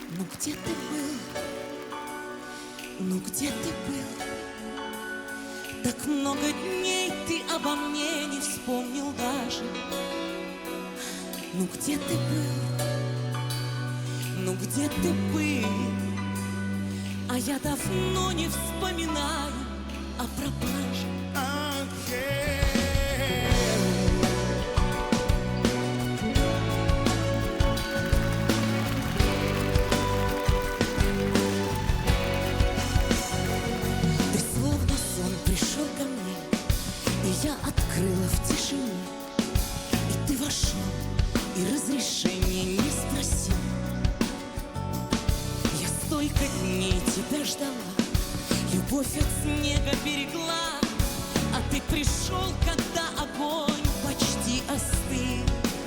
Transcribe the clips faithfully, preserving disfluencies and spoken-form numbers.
Ну где ты был? Ну где ты был? Так много дней ты обо мне не вспомнил даже. Ну где ты был? Ну где ты был? А я давно не вспоминаю о пропаже. Ты словно сон пришел ко мне, и я открыла в тишине. И ты вошел, и разрешения не спросил. Я столько дней тебя ждала, любовь от снега берегла, а ты пришел, когда огонь почти остыл.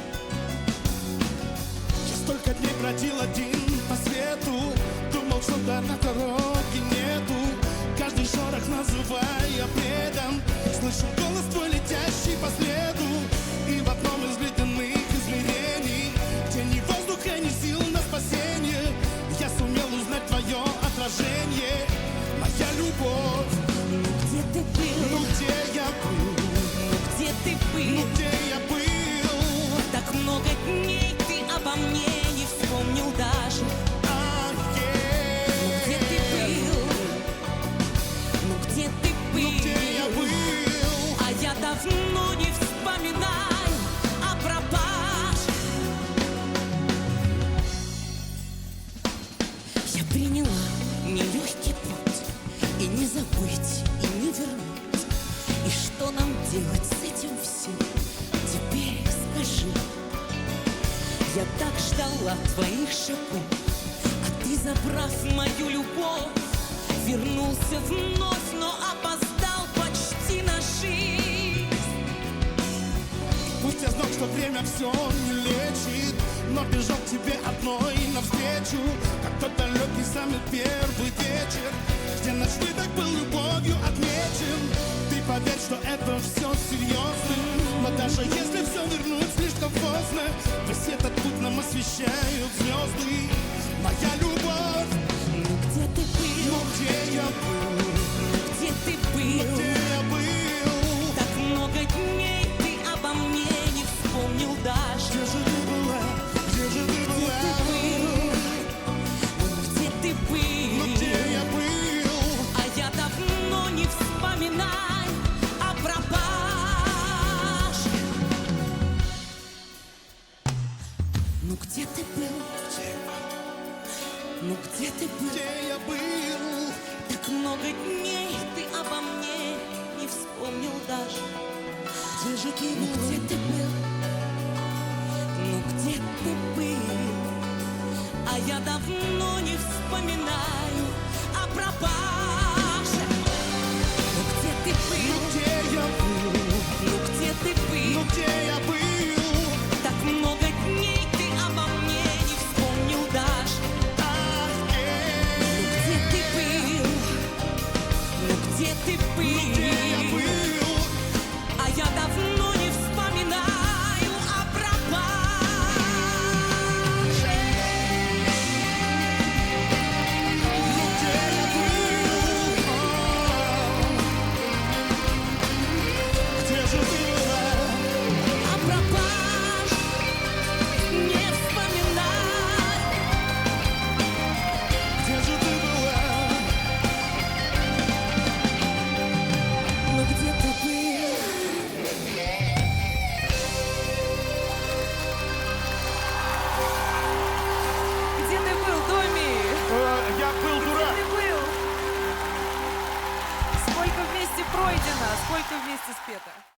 Я столько дней бродил один по свету, думал, что до на дороге нету. Каждый шорох называя бредом, слышу голос твой, летящий по следу. И в одном из ледяных измерений, где ни воздуха, ни сил на спасение, я сумел узнать твое отражение. Моя любовь. Ну где ты был? Ну где я был? Ну где ты был? Ну где я был? Так много дней ты обо мне не вспомнил даже. А, е. Ну где ты был? Ну где ты был? Ну где я был? А я давно не вспоминаю о пропаже. Я приняла нелегкий путь, и не забыть, и не вернуть. И что нам делать с этим всем? Теперь скажи. Я так ждала твоих шагов, а ты, забрав мою любовь, вернулся вновь, но опоздал почти на жизнь. Пусть я знал, что время все не лечит, но бежал к тебе одной навстречу, как тот далекий самый первый вечер, где наш выдох был любовью отмечен. Ты поверь, что это все серьезно, но даже если все вернуть слишком поздно, весь этот путь нам освещают звезды. Моя любовь. Ну где ты был? Ну где я был? Ну где ты был? Ну где я был? Так много дней ты обо мне не вспомнил даже. Где же ты была? Где же ты была? Где ты был? Ну где я был? А я давно не вспоминаю о пропаже. Ну где ты был? Ну где ты был? Где я был? Так много дней ты обо мне не вспомнил даже. Где же ты Ну был? где ты был?